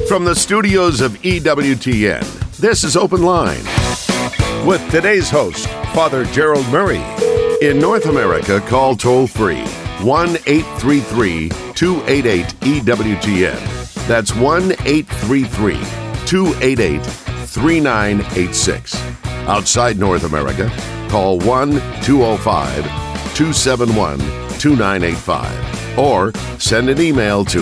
From the studios of EWTN, this is Open Line with today's host, Father Gerald Murray. In North America, call toll-free 1-833-288-EWTN. That's 1-833-288-3986. Outside North America, call 1-205-271-2985. Or send an email to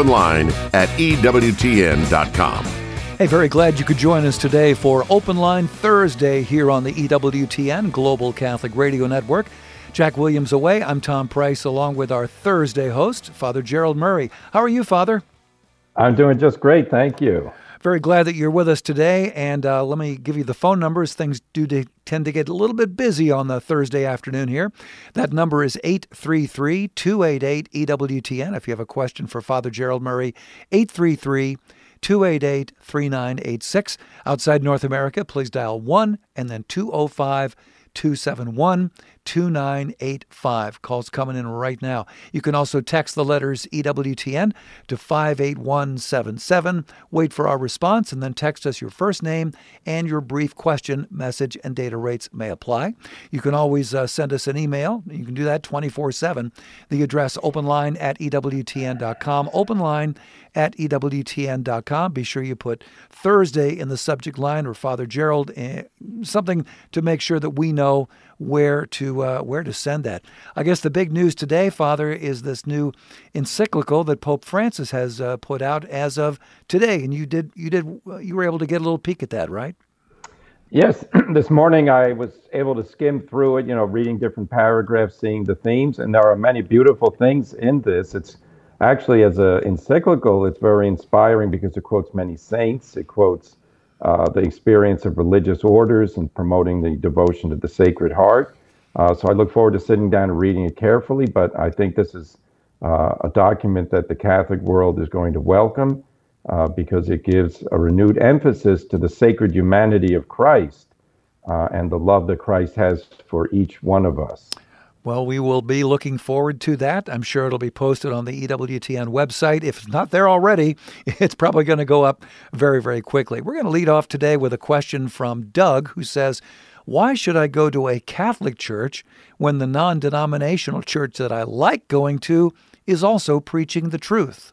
openline@ewtn.com. Hey, very glad you could join us today for Open Line Thursday here on the EWTN Global Catholic Radio Network. Jack Williams away. I'm Tom Price, along with our Thursday host, Father Gerald Murray. How are you, Father? I'm doing just great, thank you. Very glad that you're with us today, and let me give you the phone numbers. Things tend to get a little bit busy on the Thursday afternoon here. That number is 833-288-EWTN. If you have a question for Father Gerald Murray, 833-288-3986. Outside North America, please dial 1 and then 205-271-2985. Calls coming in right now. You can also text the letters EWTN to 58177. Wait for our response and then text us your first name and your brief question. Message and data rates may apply. You can always send us an email. You can do that 24/7. The address openline@ewtn.com. Openline@ewtn.com. Be sure you put Thursday in the subject line, or Father Gerald, something to make sure that we know where to send that. I guess the big news today, Father, is this new encyclical that Pope Francis has put out as of today, and you were able to get a little peek at that, right? Yes, this morning I was able to skim through it, reading different paragraphs, seeing the themes, and there are many beautiful things in this. It's actually, as an encyclical, it's very inspiring because it quotes many saints. It quotes the experience of religious orders and promoting the devotion to the Sacred Heart. So I look forward to sitting down and reading it carefully, but I think this is a document that the Catholic world is going to welcome because it gives a renewed emphasis to the sacred humanity of Christ and the love that Christ has for each one of us. Well, we will be looking forward to that. I'm sure it'll be posted on the EWTN website. If it's not there already, it's probably going to go up very, very quickly. We're going to lead off today with a question from Doug, who says, why should I go to a Catholic church when the non-denominational church that I like going to is also preaching the truth?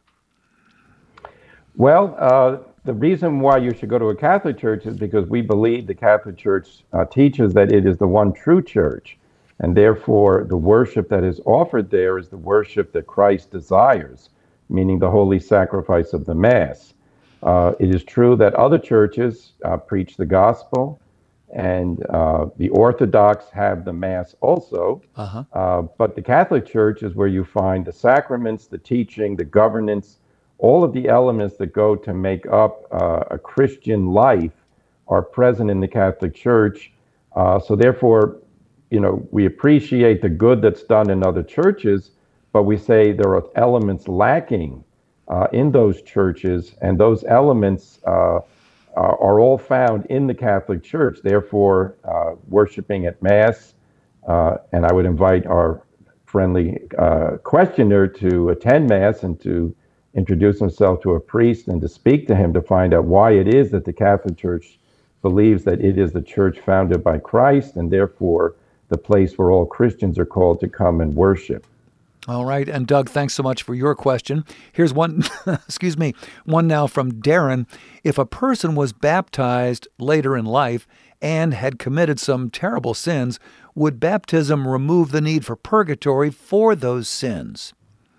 Well, the reason why you should go to a Catholic church is because we believe the Catholic Church teaches that it is the one true church. And therefore, the worship that is offered there is the worship that Christ desires, meaning the holy sacrifice of the Mass. It is true that other churches preach the gospel, and the Orthodox have the Mass also. But the Catholic Church is where you find the sacraments, the teaching, the governance, all of the elements that go to make up a Christian life are present in the Catholic Church. So therefore, we appreciate the good that's done in other churches, but we say there are elements lacking in those churches, and those elements are all found in the Catholic Church. Therefore, worshiping at Mass, and I would invite our friendly questioner to attend Mass and to introduce himself to a priest and to speak to him to find out why it is that the Catholic Church believes that it is the church founded by Christ, and therefore the place where all Christians are called to come and worship. All right. And Doug, thanks so much for your question. Here's one, one now from Darren. If a person was baptized later in life and had committed some terrible sins, would baptism remove the need for purgatory for those sins?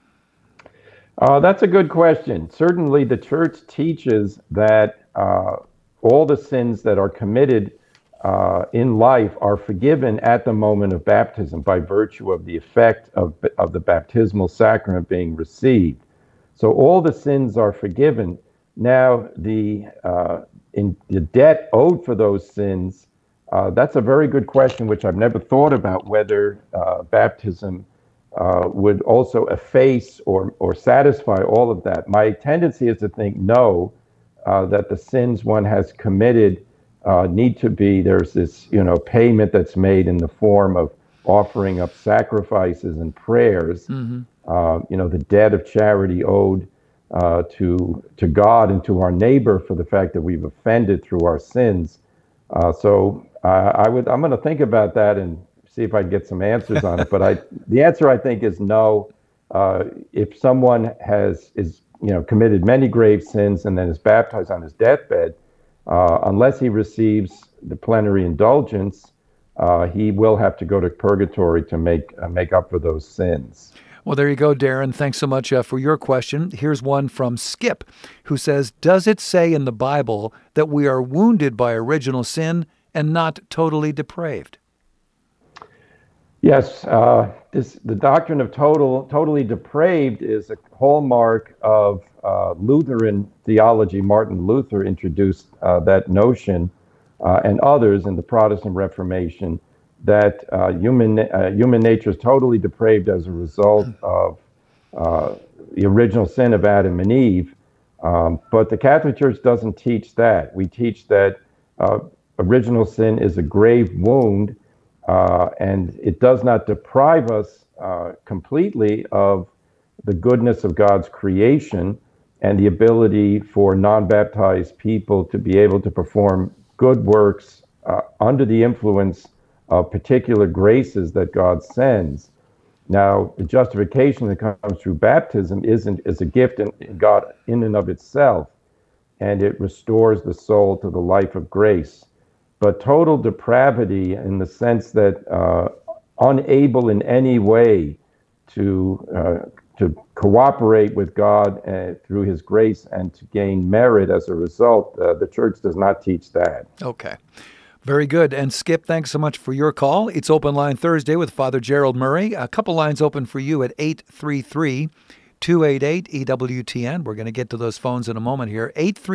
That's a good question. Certainly the church teaches that all the sins that are committed in life are forgiven at the moment of baptism by virtue of the effect of the baptismal sacrament being received. So all the sins are forgiven. Now, the debt owed for those sins, that's a very good question, which I've never thought about, whether baptism would also efface or satisfy all of that. My tendency is to think no, that the sins one has committed need to be, there's this, payment that's made in the form of offering up sacrifices and prayers, the debt of charity owed to God and to our neighbor for the fact that we've offended through our sins. I'm going to think about that and see if I can get some answers on it. But the answer I think is no. If someone is committed many grave sins and then is baptized on his deathbed, unless he receives the plenary indulgence, he will have to go to purgatory to make up for those sins. Well, there you go, Darren. Thanks so much for your question. Here's one from Skip, who says, does it say in the Bible that we are wounded by original sin and not totally depraved? Yes. The doctrine of totally depraved is a hallmark of Lutheran theology. Martin Luther introduced that notion, and others in the Protestant Reformation, that human nature is totally depraved as a result of the original sin of Adam and Eve. But the Catholic Church doesn't teach that. We teach that original sin is a grave wound, and it does not deprive us completely of the goodness of God's creation and the ability for non-baptized people to be able to perform good works under the influence of particular graces that God sends. Now, the justification that comes through baptism is a gift in God in and of itself, and it restores the soul to the life of grace. But total depravity, in the sense that unable in any way to cooperate with God through His grace and to gain merit as a result, the Church does not teach that. Okay. Very good. And Skip, thanks so much for your call. It's Open Line Thursday with Father Gerald Murray. A couple lines open for you at 833-288-EWTN. We're going to get to those phones in a moment here.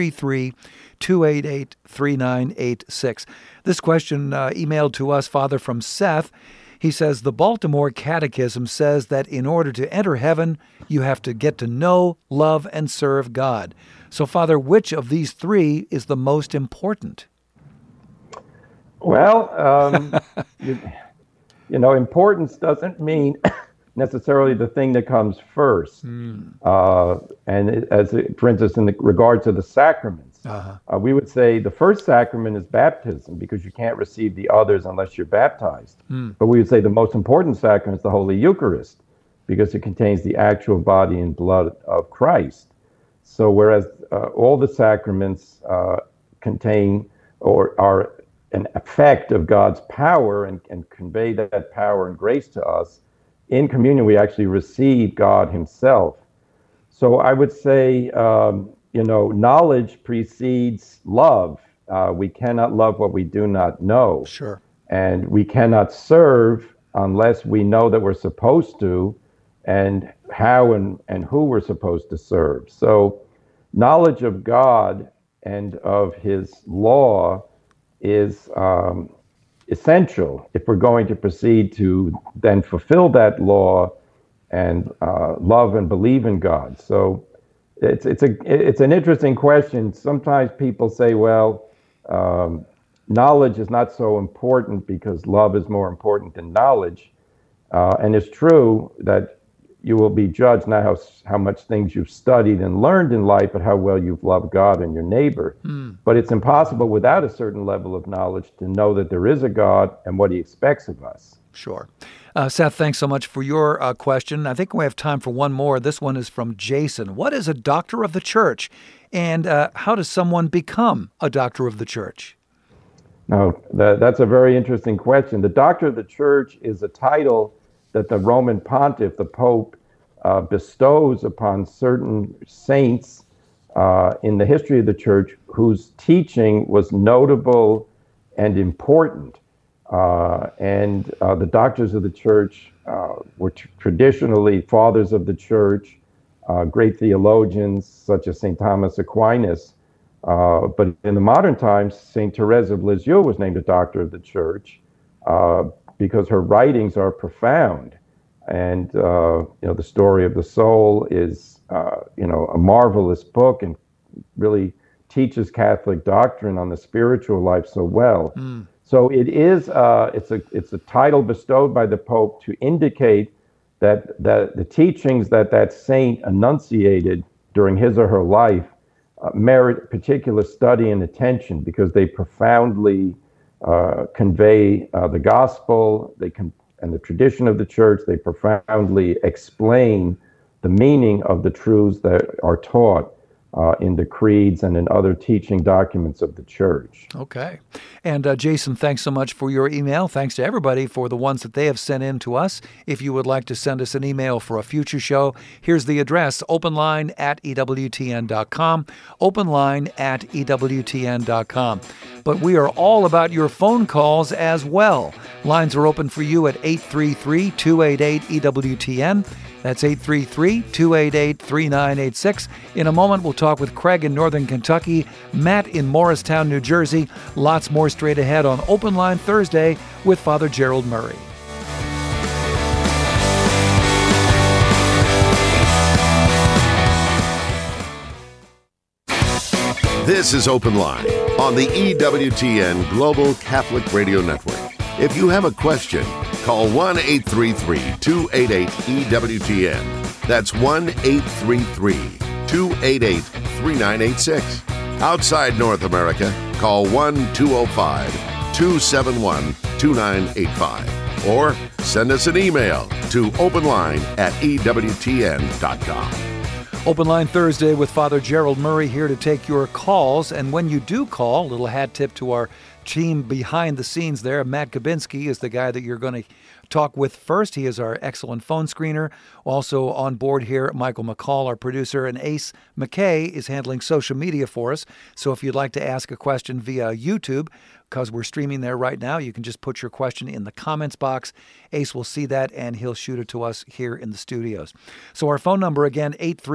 833-288-3986. This question emailed to us, Father, from Seth. He says, the Baltimore Catechism says that in order to enter heaven, you have to get to know, love, and serve God. So, Father, which of these three is the most important? Well, importance doesn't mean necessarily the thing that comes first. For instance, in regard to the sacraments, we would say the first sacrament is baptism, because you can't receive the others unless you're baptized. But we would say the most important sacrament is the Holy Eucharist, because it contains the actual body and blood of Christ. So whereas all the sacraments contain or are an effect of God's power and convey that power and grace to us, in communion we actually receive God Himself. So I would say, knowledge precedes love. We cannot love what we do not know. Sure. And we cannot serve unless we know that we're supposed to, and how and who we're supposed to serve. So knowledge of God and of His law is essential if we're going to proceed to then fulfill that law and love and believe in God. So it's an interesting question. Sometimes people say, well, knowledge is not so important because love is more important than knowledge. And it's true that you will be judged not how much things you've studied and learned in life, but how well you've loved God and your neighbor. But it's impossible without a certain level of knowledge to know that there is a God and what He expects of us. Sure. Seth, thanks so much for your question. I think we have time for one more. This one is from Jason. What is a doctor of the church, and how does someone become a doctor of the church? Now, that's a very interesting question. The doctor of the church is a title that the Roman pontiff, the Pope, bestows upon certain saints in the history of the church whose teaching was notable and important. The doctors of the church were traditionally fathers of the church, great theologians such as St. Thomas Aquinas. But in the modern times, St. Therese of Lisieux was named a doctor of the church because her writings are profound. And, the story of the soul is, a marvelous book and really teaches Catholic doctrine on the spiritual life so well. So it is, it's a title bestowed by the Pope to indicate that the teachings that saint enunciated during his or her life merit particular study and attention because they profoundly convey the gospel, and the tradition of the church. They profoundly explain the meaning of the truths that are taught in the creeds and in other teaching documents of the church. Okay. And Jason, thanks so much for your email. Thanks to everybody for the ones that they have sent in to us. If you would like to send us an email for a future show, here's the address, openline@ewtn.com, openline@ewtn.com. But we are all about your phone calls as well. Lines are open for you at 833-288-EWTN. That's 833-288-3986. In a moment, we'll talk with Craig in Northern Kentucky, Matt in Morristown, New Jersey. Lots more straight ahead on Open Line Thursday with Father Gerald Murray. This is Open Line on the EWTN Global Catholic Radio Network. If you have a question, call 1-833-288-EWTN. That's 1-833-288-3986. Outside North America, call 1-205-271-2985. Or send us an email to openline@ewtn.com. Open Line Thursday with Father Gerald Murray here to take your calls. And when you do call, little hat tip to our team behind the scenes there. Matt Kabinski is the guy that you're going to talk with first. He is our excellent phone screener. Also on board here, Michael McCall, our producer, and Ace McKay is handling social media for us. So if you'd like to ask a question via YouTube, because we're streaming there right now, you can just put your question in the comments box. Ace will see that, and he'll shoot it to us here in the studios. So our phone number, again,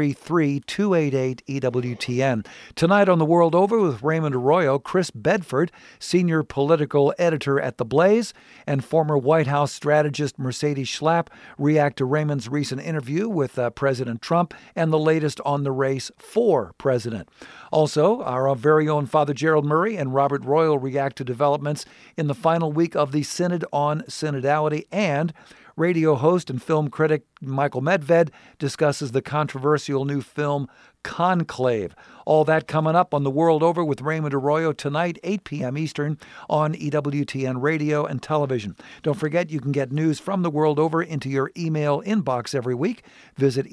833-288-EWTN. Tonight on The World Over with Raymond Arroyo, Chris Bedford, senior political editor at The Blaze, and former White House strategist Mercedes Schlapp react to Raymond's recent interview with President Trump and the latest on the race for president. Also, our very own Father Gerald Murray and Robert Royal react to developments in the final week of the Synod on Synodality, and radio host and film critic Michael Medved discusses the controversial new film Conclave. All that coming up on The World Over with Raymond Arroyo tonight, 8 p.m. Eastern on EWTN Radio and Television. Don't forget, you can get news from The World Over into your email inbox every week. Visit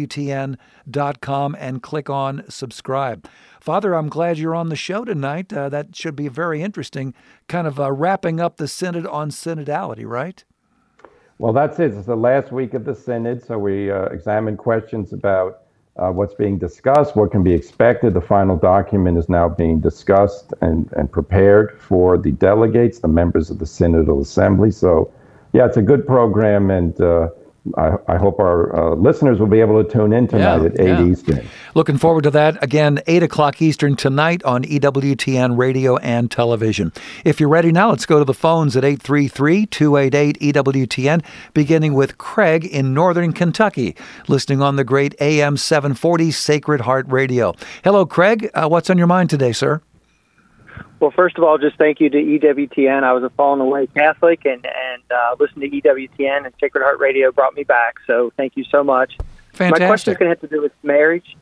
EWTN.com and click on subscribe. Father, I'm glad you're on the show tonight. That should be very interesting, kind of wrapping up the Synod on Synodality, right? Well, that's it. It's the last week of the Synod, so we examine questions about what's being discussed, what can be expected. The final document is now being discussed and prepared for the delegates, the members of the Synodal Assembly. So, yeah, it's a good program, and I hope our listeners will be able to tune in tonight at 8 Eastern. Looking forward to that. Again, 8 o'clock Eastern tonight on EWTN Radio and Television. If you're ready now, let's go to the phones at 833-288-EWTN, beginning with Craig in Northern Kentucky, listening on the great AM 740 Sacred Heart Radio. Hello, Craig. What's on your mind today, sir? Well, first of all, just thank you to EWTN. I was a fallen away Catholic, and listening to EWTN and Sacred Heart Radio brought me back. So thank you so much. Fantastic. My question is going to have to do with marriage.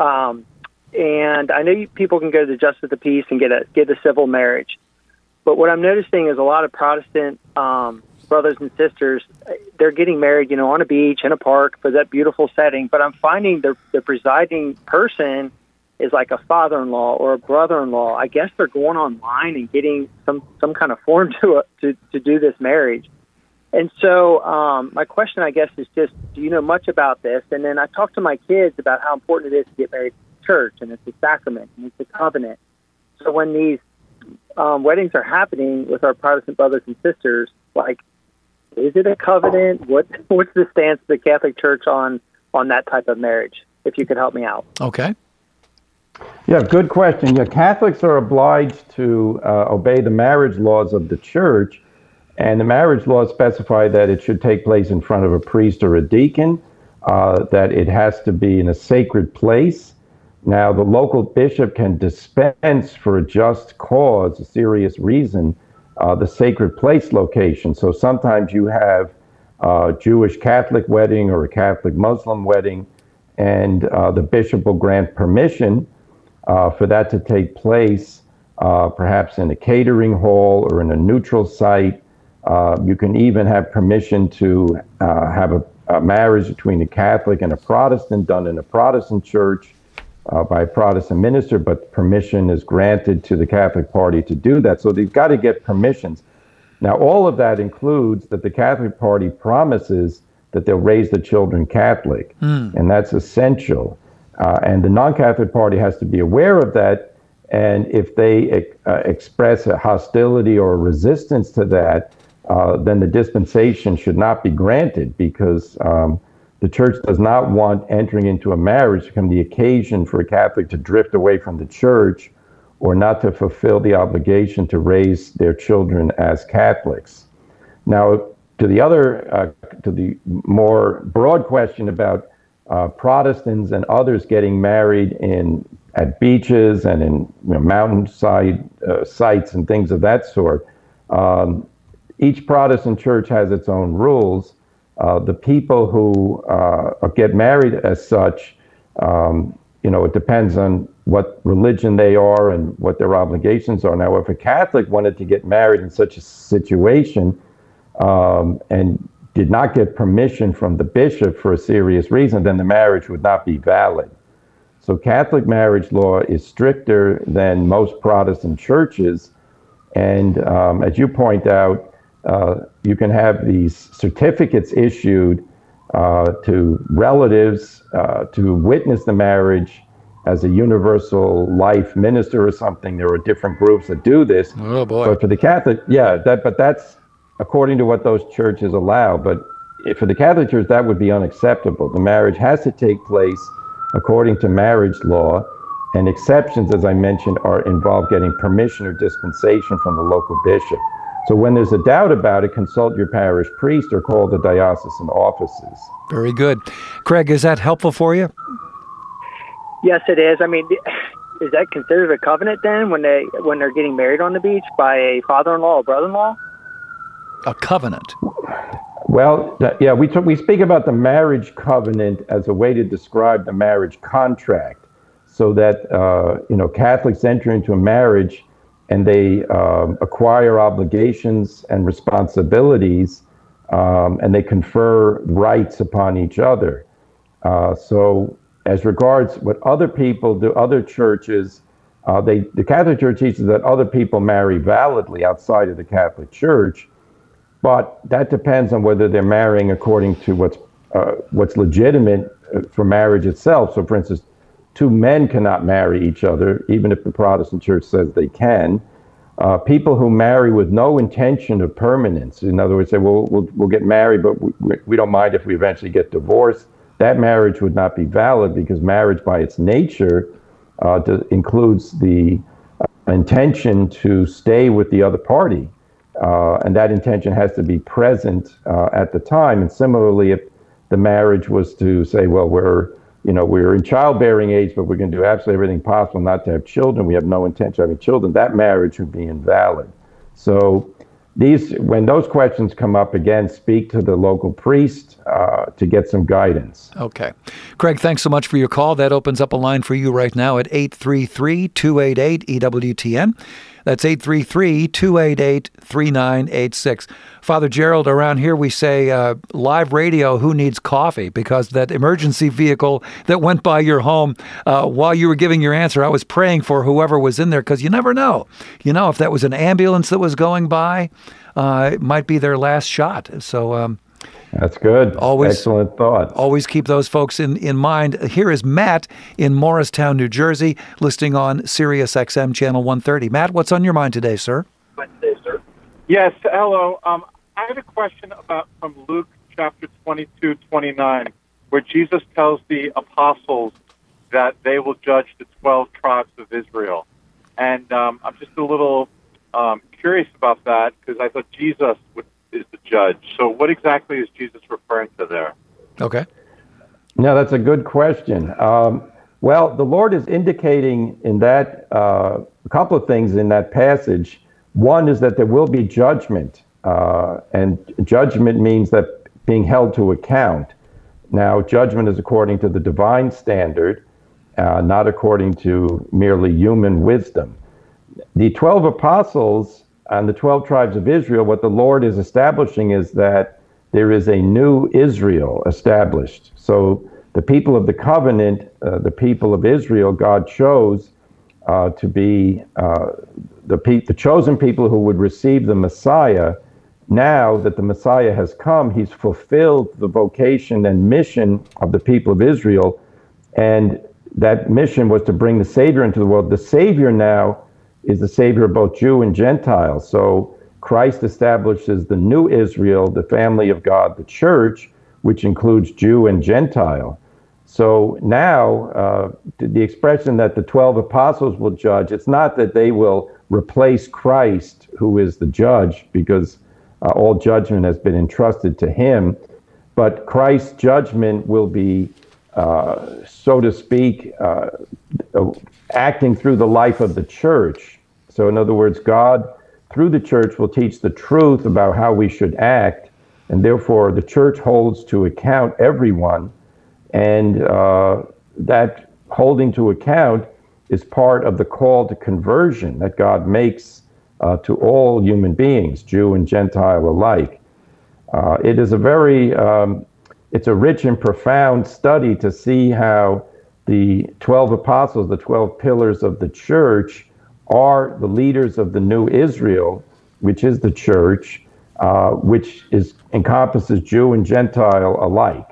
And I know people can go to the Justice of the Peace and get a civil marriage. But what I'm noticing is a lot of Protestant brothers and sisters, they're getting married, on a beach, in a park, for that beautiful setting. But I'm finding the presiding person is like a father-in-law or a brother-in-law. I guess they're going online and getting some kind of form to do this marriage. And so my question, I guess, is just, do you know much about this? And then I talk to my kids about how important it is to get married in church, and it's a sacrament, and it's a covenant. So when these weddings are happening with our Protestant brothers and sisters, like, is it a covenant? What's the stance of the Catholic Church on that type of marriage? If you could help me out. Okay. Yeah, good question. Yeah, Catholics are obliged to obey the marriage laws of the Church, and the marriage laws specify that it should take place in front of a priest or a deacon, that it has to be in a sacred place. Now, the local bishop can dispense for a just cause, a serious reason, the sacred place location. So sometimes you have a Jewish Catholic wedding or a Catholic Muslim wedding, and the bishop will grant permission for that to take place, perhaps in a catering hall or in a neutral site. You can even have permission to have a marriage between a Catholic and a Protestant done in a Protestant church by a Protestant minister, but permission is granted to the Catholic party to do that. So they've got to get permissions. Now, all of that includes that the Catholic Party promises that they'll raise the children Catholic, and that's essential. And the non-Catholic Party has to be aware of that, and if they express a hostility or a resistance to that, then the dispensation should not be granted, because the church does not want entering into a marriage to become the occasion for a Catholic to drift away from the church or not to fulfill the obligation to raise their children as Catholics. Now, to the more broad question about Protestants and others getting married at beaches and in mountainside sites and things of that sort, each Protestant church has its own rules. The people who get married as such, it depends on what religion they are and what their obligations are. Now, if a Catholic wanted to get married in such a situation and did not get permission from the bishop for a serious reason, then the marriage would not be valid. So Catholic marriage law is stricter than most Protestant churches. And as you point out, you can have these certificates issued to relatives to witness the marriage as a universal life minister or something. There are different groups that do this. Oh boy! But for the Catholic, but that's according to what those churches allow. But for the Catholic Church, that would be unacceptable. The marriage has to take place according to marriage law, and exceptions, as I mentioned, involve getting permission or dispensation from the local bishop. So when there's a doubt about it, consult your parish priest or call the diocesan offices. Very good. Craig, is that helpful for you? Yes, it is. I mean, is that considered a covenant then when they're getting married on the beach by a father-in-law or brother-in-law? A covenant. Well, we speak about the marriage covenant as a way to describe the marriage contract, so that Catholics enter into a marriage and they acquire obligations and responsibilities, and they confer rights upon each other. So as regards what other people do, other churches, the Catholic Church teaches that other people marry validly outside of the Catholic Church, but that depends on whether they're marrying according to what's legitimate for marriage itself. So, for instance, two men cannot marry each other, even if the Protestant Church says they can. People who marry with no intention of permanence, in other words, say, well, we'll get married, but we don't mind if we eventually get divorced, that marriage would not be valid, because marriage by its nature includes the intention to stay with the other party. And that intention has to be present at the time. And similarly, if the marriage was to say, well, we're in childbearing age, but we're going to do absolutely everything possible not to have children, we have no intention of having children, that marriage would be invalid. So when those questions come up, again, speak to the local priest to get some guidance. Okay. Craig, thanks so much for your call. That opens up a line for you right now at 833-288-EWTN. That's 833-288-3986. Father Gerald, around here we say live radio, who needs coffee? Because that emergency vehicle that went by your home while you were giving your answer, I was praying for whoever was in there, because you never know. If that was an ambulance that was going by, it might be their last shot. So that's good. Excellent thought. Always keep those folks in mind. Here is Matt in Morristown, New Jersey, listening on Sirius XM Channel 130. Matt, what's on your mind today, sir? Yes, hello. I have a question from Luke chapter 22-29, where Jesus tells the apostles that they will judge the 12 tribes of Israel. And I'm just a little curious about that, because I thought Jesus is the judge. So what exactly is Jesus referring to there? Okay. No, that's a good question. Well, the Lord is indicating in that a couple of things in that passage. One is that there will be judgment, and judgment means that being held to account. Now, judgment is according to the divine standard, not according to merely human wisdom. The 12 apostles and the 12 tribes of Israel, what the Lord is establishing is that there is a new Israel established. So the people of the covenant, the people of Israel, God chose to be the chosen people who would receive the Messiah. Now that the Messiah has come, he's fulfilled the vocation and mission of the people of Israel, and that mission was to bring the Savior into the world. The Savior now is the Savior of both Jew and Gentile. So Christ establishes the new Israel, the family of God, the church, which includes Jew and Gentile. So now the expression that the 12 apostles will judge, it's not that they will replace Christ, who is the judge, because all judgment has been entrusted to him, but Christ's judgment will be, so to speak, acting through the life of the church. So in other words, God, through the church, will teach the truth about how we should act, and therefore the church holds to account everyone, and that holding to account is part of the call to conversion that God makes to all human beings, Jew and Gentile alike. It is it's a rich and profound study to see how the 12 apostles, the 12 pillars of the church, are the leaders of the new Israel, which is the church, which encompasses Jew and Gentile alike.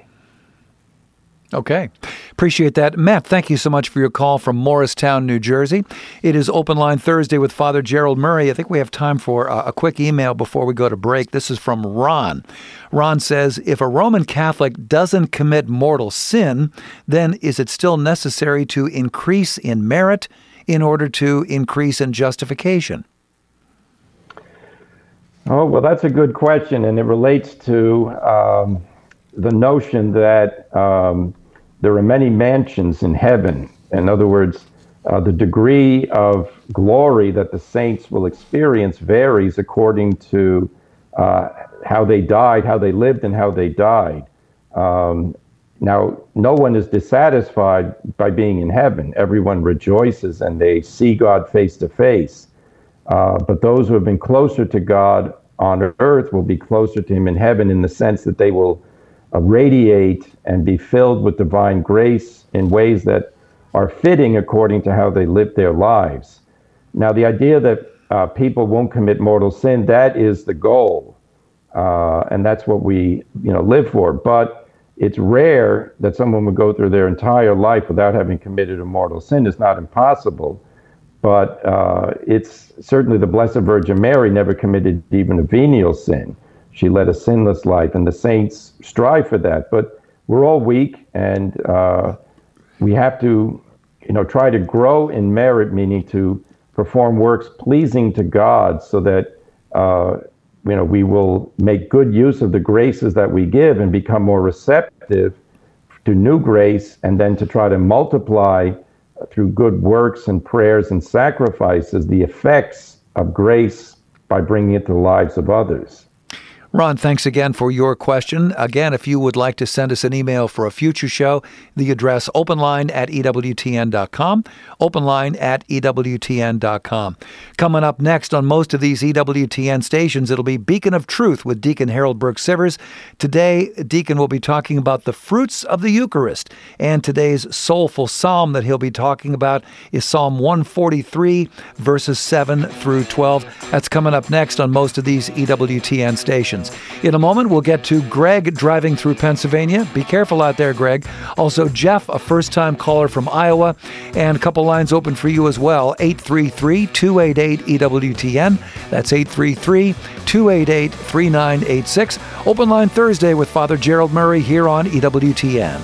Okay. Appreciate that. Matt, thank you so much for your call from Morristown, New Jersey. It is Open Line Thursday with Father Gerald Murray. I think we have time for a quick email before we go to break. This is from Ron. Ron says, if a Roman Catholic doesn't commit mortal sin, then is it still necessary to increase in merit in order to increase in justification? Oh, well, that's a good question, and it relates to the notion that there are many mansions in heaven. In other words, the degree of glory that the saints will experience varies according to how they died, how they lived, and how they died. Now, no one is dissatisfied by being in heaven. Everyone rejoices and they see God face to face. But those who have been closer to God on earth will be closer to him in heaven, in the sense that they will radiate and be filled with divine grace in ways that are fitting according to how they live their lives. Now, the idea that people won't commit mortal sin, that is the goal. And that's what we live for. But it's rare that someone would go through their entire life without having committed a mortal sin. It's not impossible. But it's certainly the Blessed Virgin Mary never committed even a venial sin. She led a sinless life, and the saints strive for that. But we're all weak, and we have to, try to grow in merit, meaning to perform works pleasing to God, so that we will make good use of the graces that we give and become more receptive to new grace, and then to try to multiply through good works and prayers and sacrifices the effects of grace by bringing it to the lives of others. Ron, thanks again for your question. Again, if you would like to send us an email for a future show, the address openline@ewtn.com, openline@ewtn.com. Coming up next on most of these EWTN stations, it'll be Beacon of Truth with Deacon Harold Burke-Sivers. Today, Deacon will be talking about the fruits of the Eucharist, and today's soulful psalm that he'll be talking about is Psalm 143, verses 7 through 12. That's coming up next on most of these EWTN stations. In a moment, we'll get to Greg driving through Pennsylvania. Be careful out there, Greg. Also, Jeff, a first-time caller from Iowa, and a couple lines open for you as well. 833-288-EWTN. That's 833-288-3986. Open Line Thursday with Father Gerald Murray here on EWTN.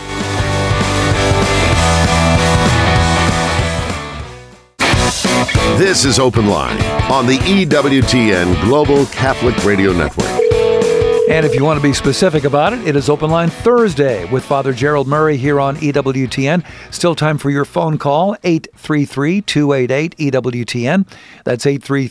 This is Open Line on the EWTN Global Catholic Radio Network. And if you want to be specific about it, it is Open Line Thursday with Father Gerald Murray here on EWTN. Still time for your phone call, 833-288-EWTN. That's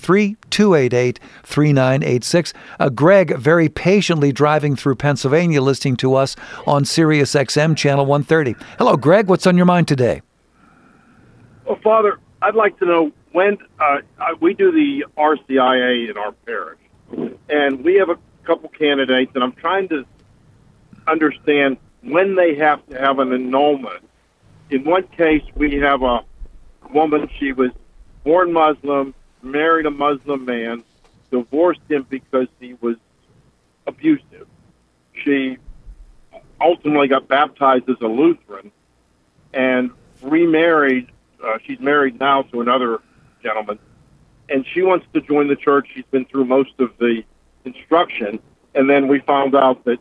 833-288-3986. Greg, very patiently driving through Pennsylvania, listening to us on Sirius XM Channel 130. Hello, Greg. What's on your mind today? Well, Father, I'd like to know when we do the RCIA in our parish, and we have a couple candidates, and I'm trying to understand when they have to have an annulment. In one case, we have a woman, she was born Muslim, married a Muslim man, divorced him because he was abusive. She ultimately got baptized as a Lutheran and remarried. She's married now to another gentleman, and she wants to join the church. She's been through most of the instruction, and then we found out that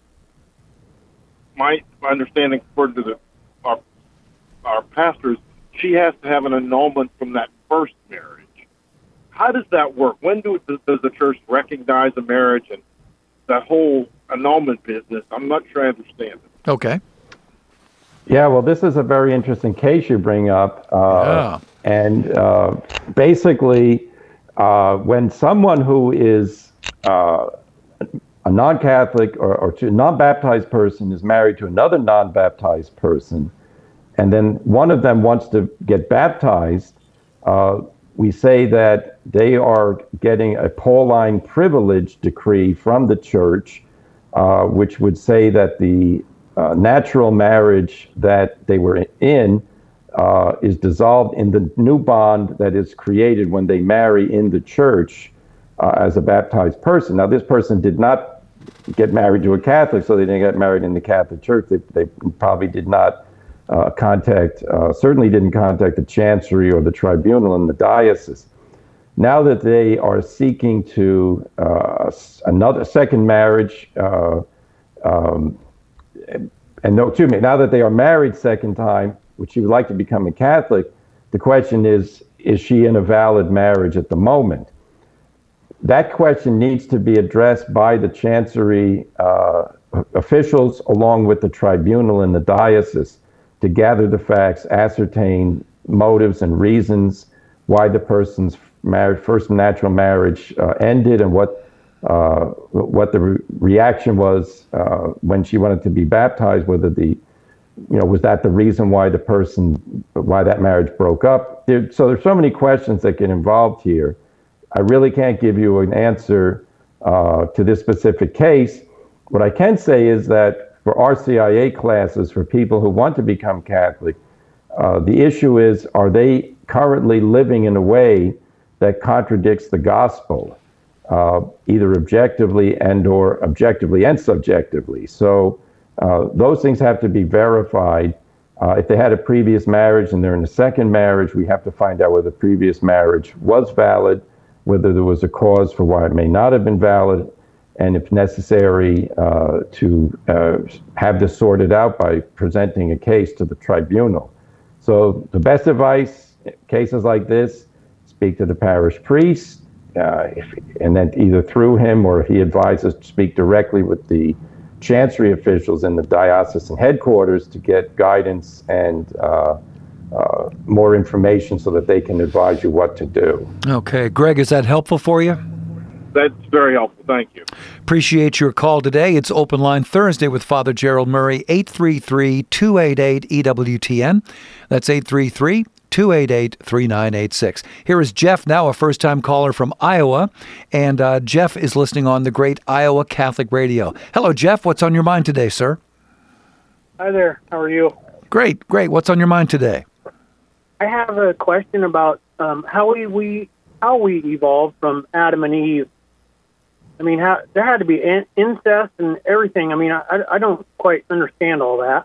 my understanding, according to our pastors, she has to have an annulment from that first marriage. How does that work? When does the church recognize a marriage and that whole annulment business? I'm not sure I understand it. Okay. Yeah, well, this is a very interesting case you bring up. And basically, when someone who is a non-Catholic or to a non-baptized person is married to another non-baptized person, and then one of them wants to get baptized, we say that they are getting a Pauline privilege decree from the church, which would say that the natural marriage that they were in is dissolved in the new bond that is created when they marry in the church as a baptized person. Now, this person did not get married to a Catholic, so they didn't get married in the Catholic Church. They probably did not certainly didn't contact the chancery or the tribunal in the diocese. Now that they are seeking to another second marriage, now that they are married second time, which she would like to become a Catholic, the question is she in a valid marriage at the moment? That question needs to be addressed by the chancery officials along with the tribunal and the diocese to gather the facts, ascertain motives and reasons why the person's first natural marriage ended, and what the reaction was when she wanted to be baptized, whether was that the reason why that marriage broke up? So there's so many questions that get involved here. I really can't give you an answer to this specific case. What I can say is that for RCIA classes, for people who want to become Catholic, the issue is, are they currently living in a way that contradicts the gospel, either objectively and subjectively? So those things have to be verified. If they had a previous marriage and they're in a second marriage, we have to find out whether the previous marriage was valid, whether there was a cause for why it may not have been valid, and if necessary, to have this sorted out by presenting a case to the tribunal. So the best advice, cases like this, speak to the parish priest, and then either through him or if he advises, speak directly with the chancery officials in the diocesan headquarters to get guidance and more information so that they can advise you what to do. Okay. Greg, is that helpful for you? That's very helpful. Thank you. Appreciate your call today. It's Open Line Thursday with Father Gerald Murray, 833-288-EWTN. That's 833-288-3986. Here is Jeff, now a first-time caller from Iowa, and Jeff is listening on the great Iowa Catholic Radio. Hello, Jeff. What's on your mind today, sir? Hi there. How are you? Great. What's on your mind today? I have a question about how we evolved from Adam and Eve. I mean, there had to be incest and everything. I mean, I don't quite understand all that.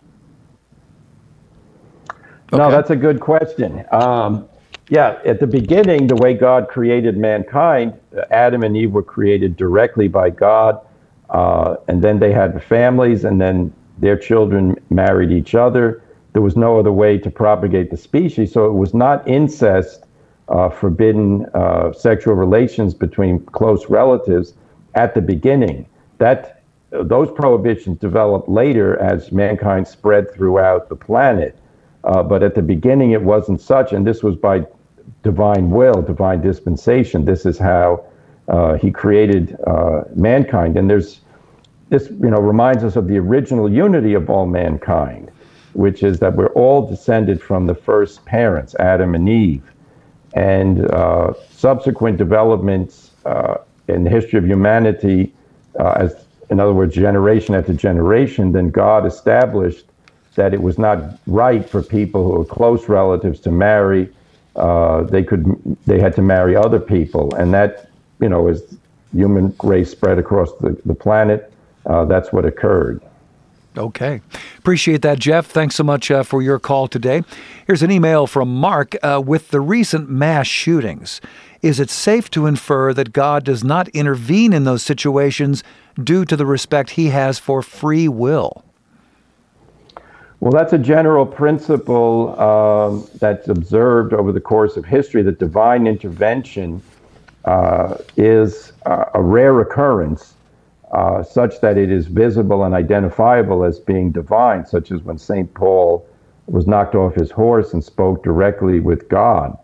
Okay. No, that's a good question. At the beginning, the way God created mankind, Adam and Eve were created directly by God, and then they had families, and then their children married each other. There was no other way to propagate the species, so it was not incest, forbidden sexual relations between close relatives at the beginning. those prohibitions developed later as mankind spread throughout the planet. But at the beginning, it wasn't such, and this was by divine will, divine dispensation. This is how he created mankind. And this reminds us of the original unity of all mankind, which is that we're all descended from the first parents, Adam and Eve. And subsequent developments in the history of humanity, in other words, generation after generation, then God established that it was not right for people who were close relatives to marry. They had to marry other people, and that, as human race spread across the planet, that's what occurred. Okay. Appreciate that, Jeff. Thanks so much for your call today. Here's an email from Mark. With the recent mass shootings, is it safe to infer that God does not intervene in those situations due to the respect he has for free will? Well, that's a general principle that's observed over the course of history, that divine intervention is a rare occurrence, such that it is visible and identifiable as being divine, such as when St. Paul was knocked off his horse and spoke directly with God.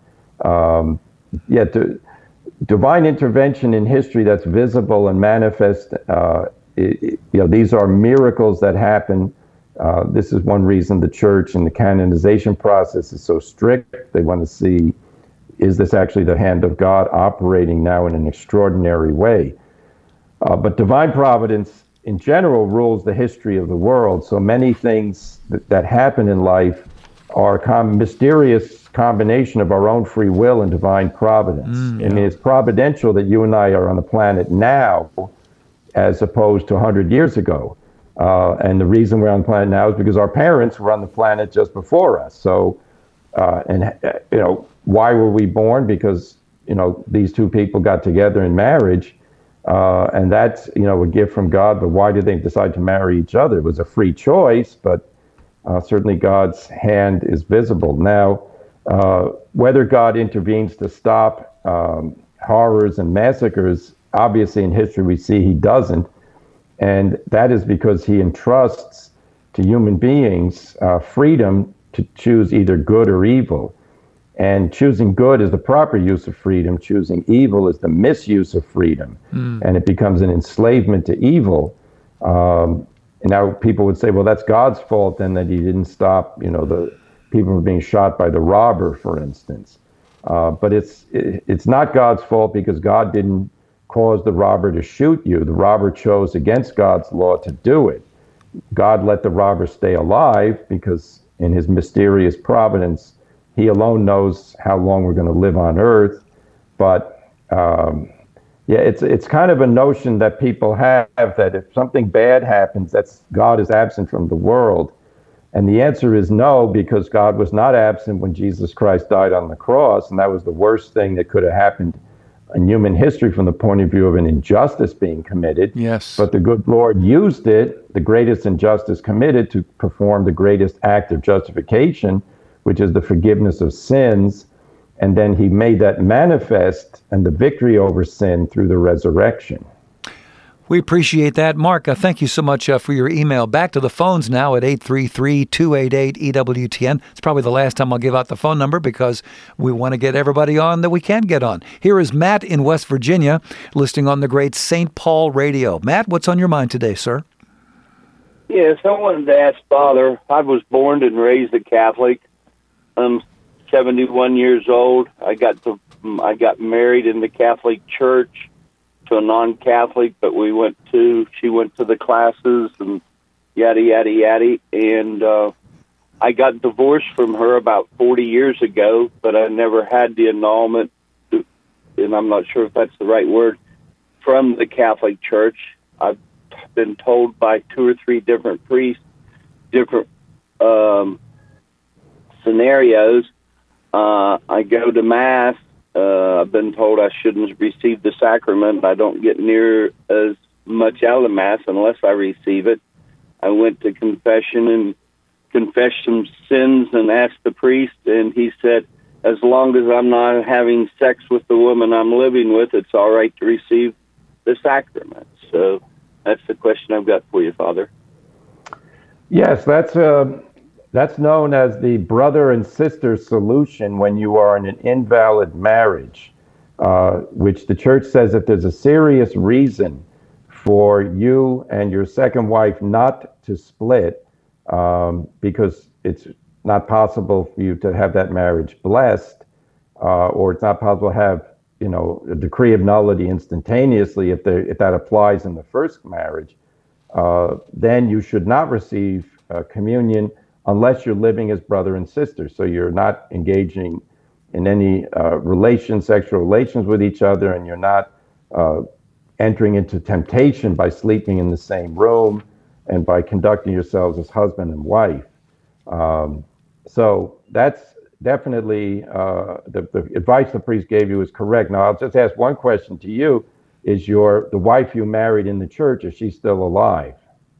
Divine intervention in history that's visible and manifest, these are miracles that happen. This is one reason the church and the canonization process is so strict. They want to see, is this actually the hand of God operating now in an extraordinary way? But divine providence in general rules the history of the world. So many things that happen in life are a mysterious combination of our own free will and divine providence. I mean, it's providential that you and I are on the planet now as opposed to 100 years ago. And the reason we're on the planet now is because our parents were on the planet just before us. So, why were we born? Because, these two people got together in marriage. And that's, a gift from God. But why did they decide to marry each other? It was a free choice, but certainly God's hand is visible. Now, whether God intervenes to stop horrors and massacres, obviously in history we see he doesn't. And that is because he entrusts to human beings freedom to choose either good or evil. And choosing good is the proper use of freedom. Choosing evil is the misuse of freedom. And it becomes an enslavement to evil. And now people would say, well, that's God's fault then that he didn't stop, the people from being shot by the robber, for instance. But it's not God's fault because God didn't cause the robber to shoot you. The robber chose against God's law to do it. God let the robber stay alive because in his mysterious providence, he alone knows how long we're going to live on earth. But it's kind of a notion that people have that if something bad happens, that's God is absent from the world. And the answer is no, because God was not absent when Jesus Christ died on the cross, and that was the worst thing that could have happened in human history from the point of view of an injustice being committed. Yes. But the good Lord used it, the greatest injustice committed, to perform the greatest act of justification, which is the forgiveness of sins. And then he made that manifest and the victory over sin through the resurrection. We appreciate that. Mark, thank you so much for your email. Back to the phones now at 833-288-EWTN. It's probably the last time I'll give out the phone number because we want to get everybody on that we can get on. Here is Matt in West Virginia, listening on the great St. Paul Radio. Matt, what's on your mind today, sir? Yes, I wanted to ask Father, I was born and raised a Catholic. I'm 71 years old. I got married in the Catholic Church to a non-Catholic, but she went to the classes and yada, yada, yada. And I got divorced from her about 40 years ago, but I never had the annulment, and I'm not sure if that's the right word, from the Catholic Church. I've been told by 2 or 3 different priests, different scenarios. I go to Mass. I've been told I shouldn't receive the sacrament. I don't get near as much out of Mass unless I receive it. I went to confession and confessed some sins and asked the priest, and he said, as long as I'm not having sex with the woman I'm living with, it's all right to receive the sacrament. So That's the question I've got for you, Father. Yes, that's known as the brother and sister solution when you are in an invalid marriage, which the church says if there's a serious reason for you and your second wife not to split, because it's not possible for you to have that marriage blessed, or it's not possible to have a decree of nullity instantaneously if that applies in the first marriage, then you should not receive communion unless you're living as brother and sister. So you're not engaging in any sexual relations with each other, and you're not entering into temptation by sleeping in the same room and by conducting yourselves as husband and wife. So that's definitely the advice the priest gave you is correct. Now, I'll just ask one question to you. Is the wife you married in the church, is she still alive?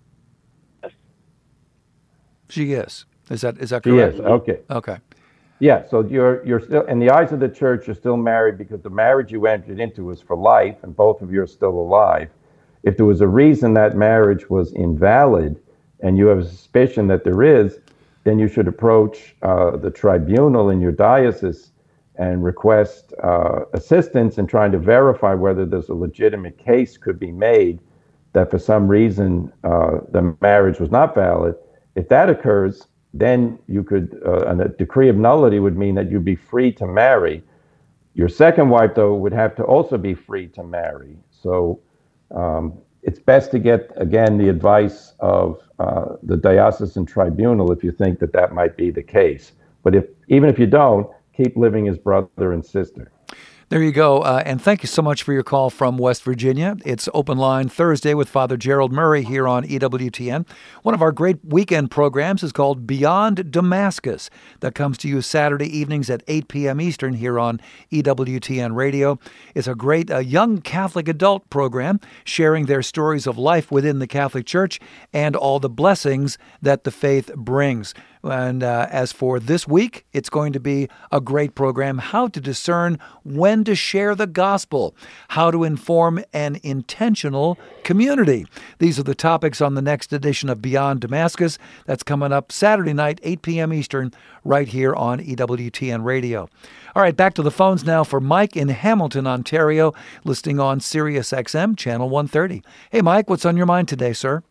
She is. Is that correct? She is. Okay. Okay. Yeah, so you're still, in the eyes of the church, you're still married because the marriage you entered into was for life, and both of you are still alive. If there was a reason that marriage was invalid, and you have a suspicion that there is, then you should approach the tribunal in your diocese and request assistance in trying to verify whether there's a legitimate case could be made that for some reason the marriage was not valid. If that occurs, then you could, a decree of nullity would mean that you'd be free to marry. Your second wife, though, would have to also be free to marry. So it's best to get, again, the advice of the diocesan tribunal if you think that might be the case. But even if you don't, keep living as brother and sister. There you go. And thank you so much for your call from West Virginia. It's Open Line Thursday with Father Gerald Murray here on EWTN. One of our great weekend programs is called Beyond Damascus. That comes to you Saturday evenings at 8 p.m. Eastern here on EWTN Radio. It's a great young Catholic adult program sharing their stories of life within the Catholic Church and all the blessings that the faith brings. And as for this week, it's going to be a great program, how to discern when to share the gospel, how to inform an intentional community. These are the topics on the next edition of Beyond Damascus. That's coming up Saturday night, 8 p.m. Eastern, right here on EWTN Radio. All right, back to the phones now for Mike in Hamilton, Ontario, listening on Sirius XM, Channel 130. Hey, Mike, what's on your mind today, sir?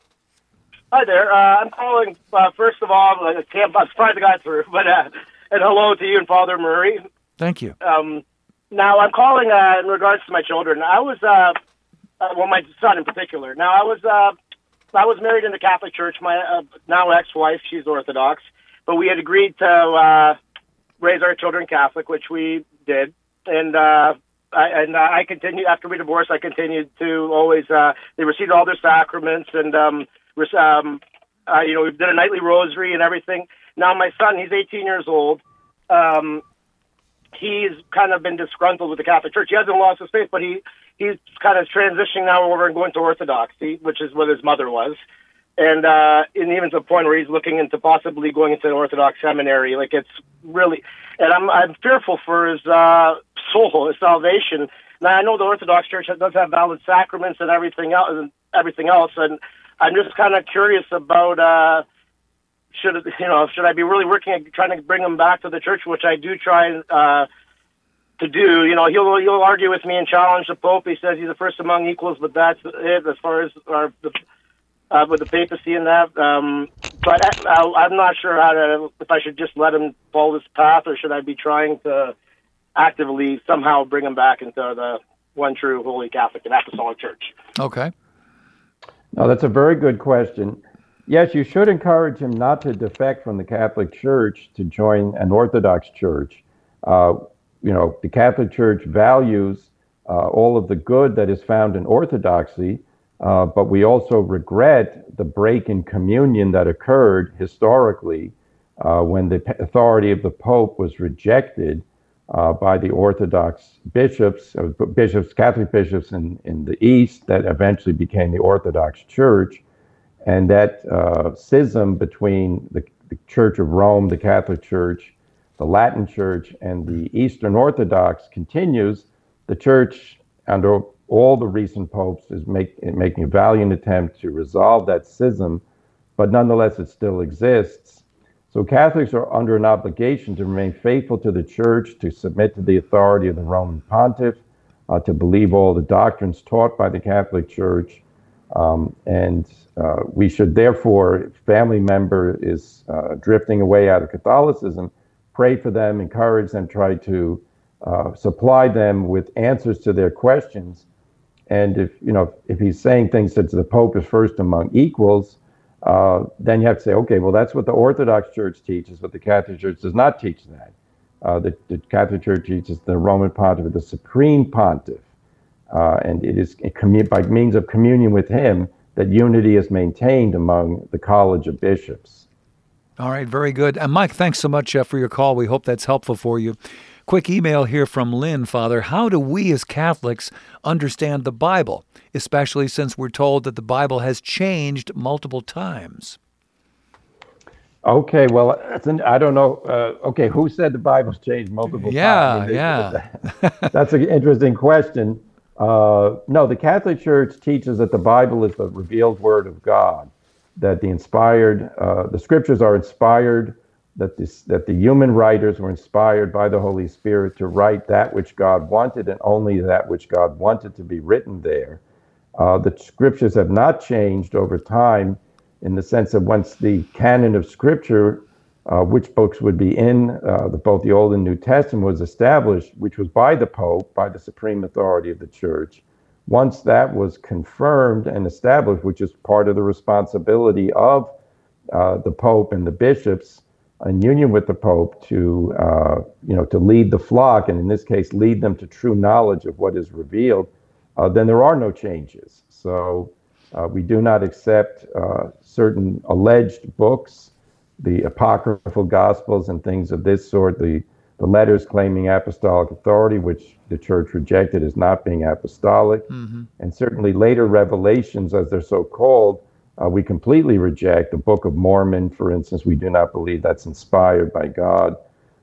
Hi there. I'm calling, first of all, I'm surprised I got through, but and hello to you and Father Murray. Thank you. Now, I'm calling in regards to my children. I was, my son in particular. Now, I was married in the Catholic Church. My now ex-wife, she's Orthodox, but we had agreed to raise our children Catholic, which we did. And I continued, after we divorced, I continued to always, they received all their sacraments, and we did a nightly rosary and everything. Now my son, he's 18 years old. He's kind of been disgruntled with the Catholic Church. He hasn't lost his faith, but he's kind of transitioning now over and going to Orthodoxy, which is what his mother was. And even to the point where he's looking into possibly going into an Orthodox seminary. Like, it's really, and I'm fearful for his soul, his salvation. Now I know the Orthodox Church does have valid sacraments and everything else, and I'm just kind of curious about should I be really working at trying to bring him back to the church, which I do try to do. He'll argue with me and challenge the Pope. He says he's the first among equals, but that's it as far as with the papacy and that. But I'm not sure if I should just let him follow this path, or should I be trying to actively somehow bring him back into the one true Holy Catholic and Apostolic Church. Okay. No, that's a very good question. Yes, you should encourage him not to defect from the Catholic Church to join an Orthodox church. The Catholic Church values all of the good that is found in Orthodoxy, but we also regret the break in communion that occurred historically when the authority of the Pope was rejected by the Orthodox bishops, Catholic bishops in the East that eventually became the Orthodox Church. And that schism between the Church of Rome, the Catholic Church, the Latin Church, and the Eastern Orthodox continues. The Church, under all the recent popes is making a valiant attempt to resolve that schism, but nonetheless it still exists. So Catholics are under an obligation to remain faithful to the Church, to submit to the authority of the Roman Pontiff, to believe all the doctrines taught by the Catholic Church, and we should therefore, if a family member is drifting away out of Catholicism, pray for them, encourage them, try to supply them with answers to their questions. And if he's saying things such as the Pope is first among equals, then you have to say, okay, well, that's what the Orthodox Church teaches, but the Catholic Church does not teach that. The Catholic Church teaches the Roman Pontiff, the Supreme Pontiff, and it is by means of communion with him that unity is maintained among the College of Bishops. All right, very good. And Mike, thanks so much for your call. We hope that's helpful for you. Quick email here from Lynn, Father. How do we as Catholics understand the Bible, especially since we're told that the Bible has changed multiple times? Okay, well, I don't know. Okay, who said the Bible's changed multiple times? Yeah. That's an interesting question. No, the Catholic Church teaches that the Bible is the revealed Word of God, that the Scriptures are inspired, that the human writers were inspired by the Holy Spirit to write that which God wanted and only that which God wanted to be written there. The Scriptures have not changed over time, in the sense that once the canon of Scripture, which books would be in both the Old and New Testament, was established, which was by the Pope, by the supreme authority of the Church. Once that was confirmed and established, which is part of the responsibility of the Pope and the bishops, in union with the Pope, to lead the flock, and in this case, lead them to true knowledge of what is revealed, then there are no changes. So we do not accept certain alleged books, the apocryphal Gospels and things of this sort, the letters claiming apostolic authority, which the Church rejected as not being apostolic, and certainly later revelations, as they're so called, we completely reject. The Book of Mormon, for instance, we do not believe that's inspired by God.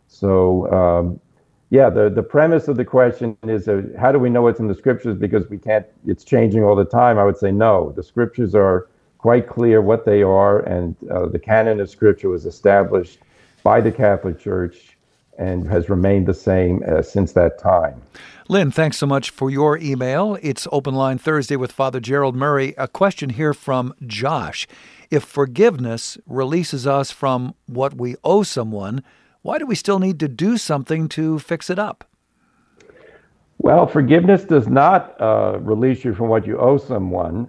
So, the premise of the question is, how do we know what's in the Scriptures? Because it's changing all the time. I would say no. The Scriptures are quite clear what they are, and the canon of Scripture was established by the Catholic Church and has remained the same since that time. Lynn, thanks so much for your email. It's Open Line Thursday with Father Gerald Murray. A question here from Josh. If forgiveness releases us from what we owe someone, why do we still need to do something to fix it up? Well, forgiveness does not release you from what you owe someone.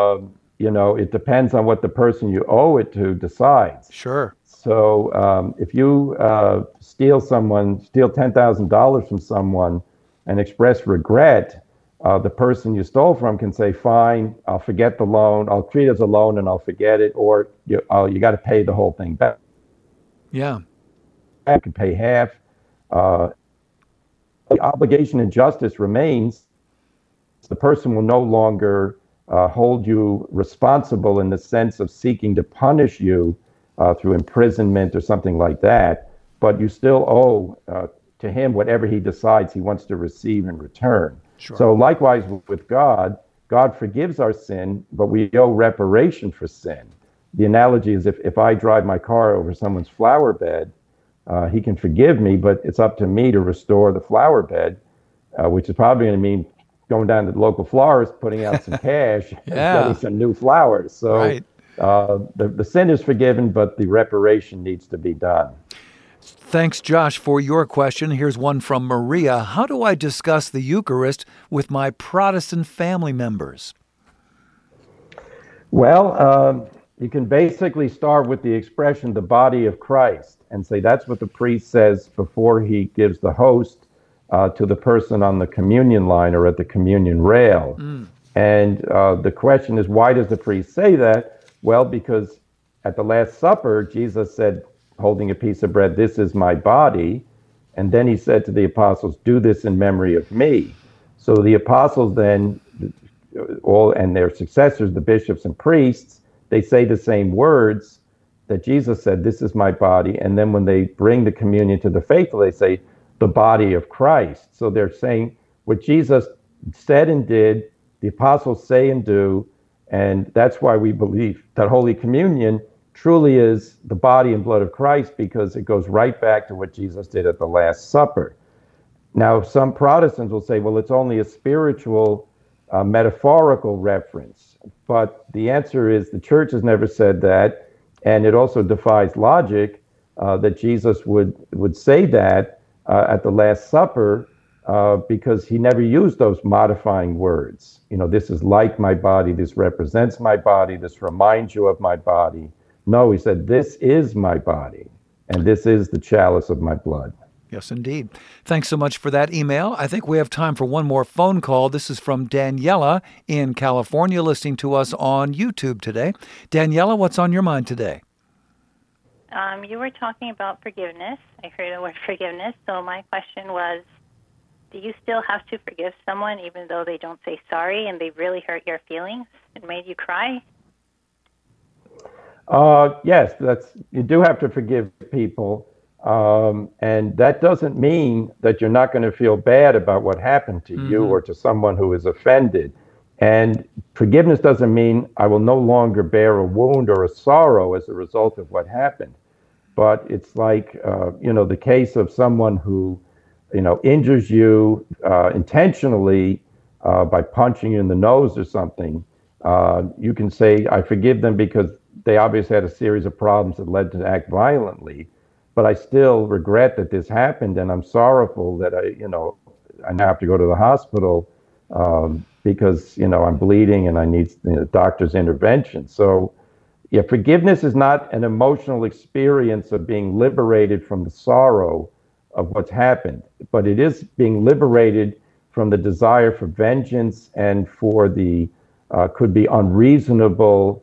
It depends on what the person you owe it to decides. Sure. So if you steal $10,000 from someone and express regret, the person you stole from can say, fine, I'll forget the loan, I'll treat it as a loan and I'll forget it, or you got to pay the whole thing back. Yeah. You can pay half. The obligation and justice remains. The person will no longer hold you responsible in the sense of seeking to punish you through imprisonment or something like that, but you still owe to him whatever he decides he wants to receive in return. Sure. So likewise with God forgives our sin, but we owe reparation for sin. The analogy is if I drive my car over someone's flower bed, he can forgive me, but it's up to me to restore the flower bed, which is probably going to mean going down to the local florist, putting out some cash, and getting some new flowers. So right. The sin is forgiven, but the reparation needs to be done. Thanks, Josh, for your question. Here's one from Maria. How do I discuss the Eucharist with my Protestant family members? Well, you can basically start with the expression, the body of Christ, and say that's what the priest says before he gives the host to the person on the communion line or at the communion rail. And the question is, why does the priest say that? Well, because at the Last Supper, Jesus said, holding a piece of bread, this is my body. And then he said to the apostles, do this in memory of me. So the apostles then, all and their successors, the bishops and priests, they say the same words that Jesus said, this is my body. And then when they bring the communion to the faithful, they say, the body of Christ. So they're saying what Jesus said and did, the apostles say and do, and that's why we believe that Holy Communion truly is the body and blood of Christ, because it goes right back to what Jesus did at the Last Supper. Now, some Protestants will say, well, it's only a spiritual, metaphorical reference. But the answer is the church has never said that, and it also defies logic that Jesus would say that at the Last Supper, because he never used those modifying words. This is like my body, this represents my body, this reminds you of my body. No, he said, this is my body, and this is the chalice of my blood. Yes, indeed. Thanks so much for that email. I think we have time for one more phone call. This is from Daniela in California, listening to us on YouTube today. Daniela, what's on your mind today? You were talking about forgiveness. I heard the word forgiveness. So my question was, do you still have to forgive someone even though they don't say sorry and they really hurt your feelings and made you cry? Yes, you do have to forgive people. And that doesn't mean that you're not going to feel bad about what happened to you or to someone who is offended. And forgiveness doesn't mean I will no longer bear a wound or a sorrow as a result of what happened. But it's like, the case of someone who, injures you intentionally by punching you in the nose or something. You can say, I forgive them because they obviously had a series of problems that led to act violently. But I still regret that this happened, and I'm sorrowful that I now have to go to the hospital because, I'm bleeding and I need doctor's intervention. So, yeah, forgiveness is not an emotional experience of being liberated from the sorrow of what's happened, but it is being liberated from the desire for vengeance and for the could be unreasonable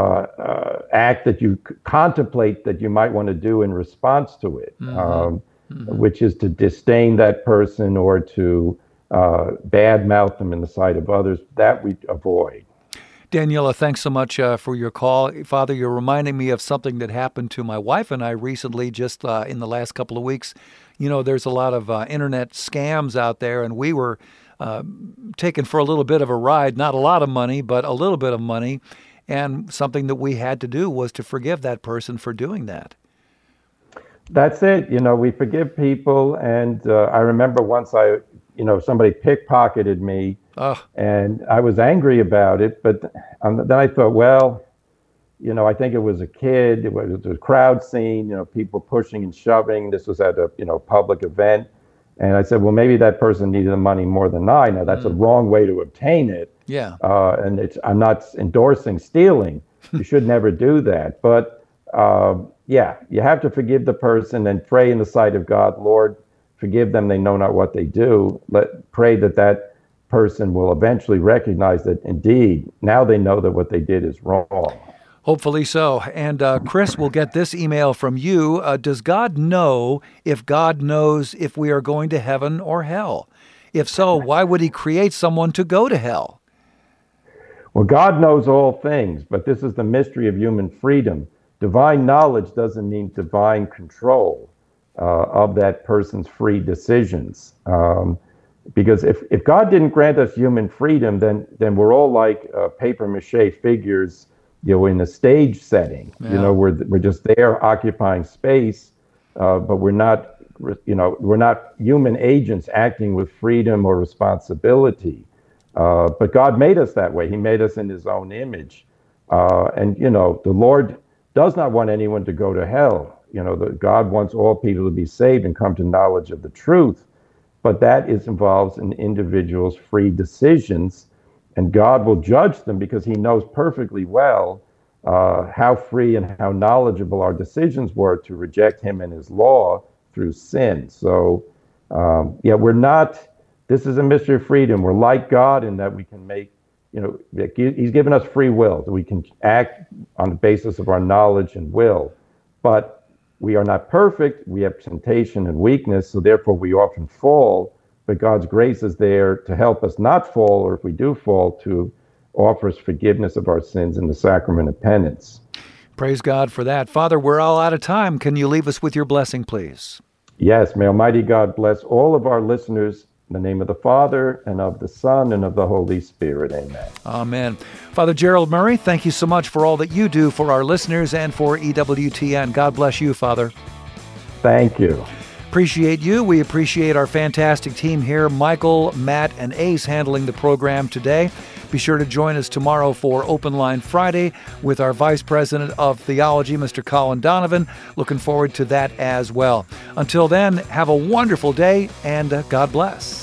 act that you contemplate that you might want to do in response to it, which is to disdain that person or to badmouth them in the sight of others. That we avoid. Daniela, thanks so much for your call. Father, you're reminding me of something that happened to my wife and I recently, just in the last couple of weeks. There's a lot of internet scams out there, and we were taken for a little bit of a ride, not a lot of money, but a little bit of money. And something that we had to do was to forgive that person for doing that. That's it. We forgive people. And I remember once somebody pickpocketed me and I was angry about it. But then I thought, well, I think it was a kid. It was a crowd scene, people pushing and shoving. This was at a, public event. And I said, well, maybe that person needed the money more than I. Now, that's a wrong way to obtain it. Yeah. And I'm not endorsing stealing. You should never do that. But, you have to forgive the person and pray in the sight of God, Lord, forgive them. They know not what they do. Pray that person will eventually recognize that, indeed, now they know that what they did is wrong. Hopefully so. And Chris, will get this email from you. Does God know if God knows if we are going to heaven or hell? If so, why would he create someone to go to hell? Well, God knows all things, but this is the mystery of human freedom. Divine knowledge doesn't mean divine control of that person's free decisions. Because if God didn't grant us human freedom, then we're all like paper mache figures, in a stage setting. Yeah. We're just there occupying space, but we're not human agents acting with freedom or responsibility. But God made us that way. He made us in his own image. And the Lord does not want anyone to go to hell. God wants all people to be saved and come to knowledge of the truth. But that involves an individual's free decisions, and God will judge them because he knows perfectly well how free and how knowledgeable our decisions were to reject him and his law through sin. So, this is a mystery of freedom. We're like God in that we can make, he's given us free will, that we can act on the basis of our knowledge and will. But we are not perfect. We have temptation and weakness, so therefore we often fall. But God's grace is there to help us not fall, or if we do fall, to offer us forgiveness of our sins in the sacrament of penance. Praise God for that. Father, we're all out of time. Can you leave us with your blessing, please? Yes, may Almighty God bless all of our listeners In the name of the Father, and of the Son, and of the Holy Spirit. Amen. Amen. Father Gerald Murray, thank you so much for all that you do for our listeners and for EWTN. God bless you, Father. Thank you. Appreciate you. We appreciate our fantastic team here, Michael, Matt, and Ace handling the program today. Be sure to join us tomorrow for Open Line Friday with our Vice President of Theology, Mr. Colin Donovan. Looking forward to that as well. Until then, have a wonderful day, and God bless.